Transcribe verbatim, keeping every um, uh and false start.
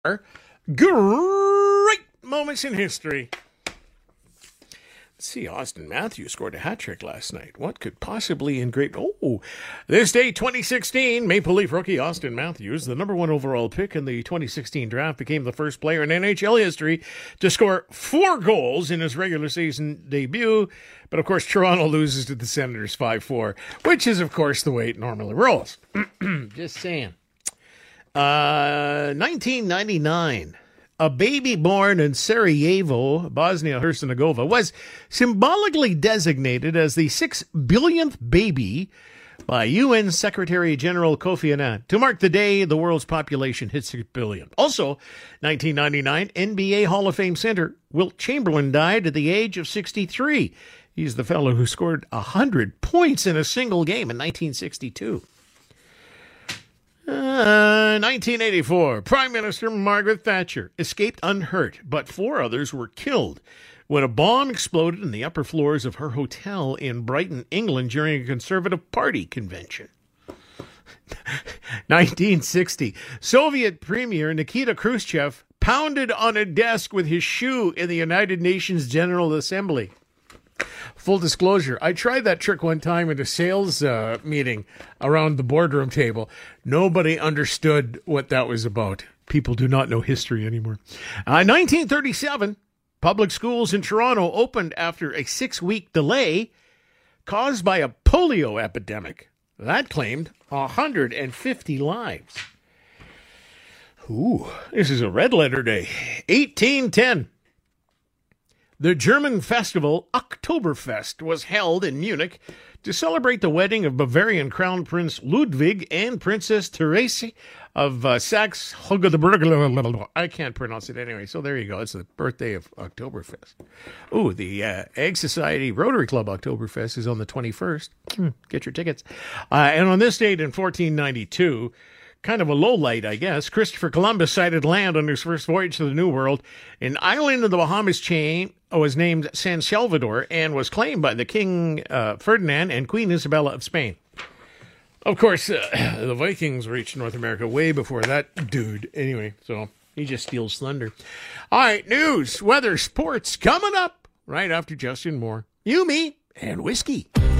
Great moments in history. Let's see, Auston Matthews scored a hat trick last night. What could possibly engrave? Oh, this day, twenty sixteen, Maple Leaf rookie Auston Matthews, the number one overall pick in the twenty sixteen draft, became the first player in N H L history to score four goals in his regular season debut. But of course, Toronto loses to the Senators five four, which is, of course, the way it normally rolls. Just saying. Uh, nineteen ninety-nine. A baby born in Sarajevo, Bosnia-Herzegovina, was symbolically designated as the six billionth baby by U N Secretary General Kofi Annan to mark the day the world's population hit six billion. Also, nineteen ninety-nine, N B A Hall of Fame center Wilt Chamberlain died at the age of sixty-three. He's the fellow who scored one hundred points in a single game in nineteen sixty-two. Uh, nineteen eighty-four, Prime Minister Margaret Thatcher escaped unhurt, but four others were killed when a bomb exploded in the upper floors of her hotel in Brighton, England during a Conservative Party convention. nineteen sixty, Soviet Premier Nikita Khrushchev pounded on a desk with his shoe in the United Nations General Assembly. Full disclosure, I tried that trick one time at a sales uh, meeting around the boardroom table. Nobody understood what that was about. People do not know history anymore. Uh, nineteen thirty-seven, public schools in Toronto opened after a six-week delay caused by a polio epidemic. That claimed one hundred fifty lives. Ooh, this is a red letter day. eighteen ten. The German festival Oktoberfest was held in Munich to celebrate the wedding of Bavarian Crown Prince Ludwig and Princess Therese of uh, Saxe-Hildburghausen. I can't pronounce it anyway, so there you go. It's the birthday of Oktoberfest. Ooh, the uh, Egg Society Rotary Club Oktoberfest is on the twenty-first. Get your tickets. Uh, and on this date in fourteen ninety-two... kind of a low light, I guess, Christopher Columbus sighted land on his first voyage to the New World. An island in the Bahamas chain was named San Salvador and was claimed by the King uh, Ferdinand and Queen Isabella of Spain. Of course, uh, the Vikings reached North America way before that dude. Anyway, so he just steals thunder. All right, news, weather, sports coming up right after Justin Moore. You, me, and whiskey.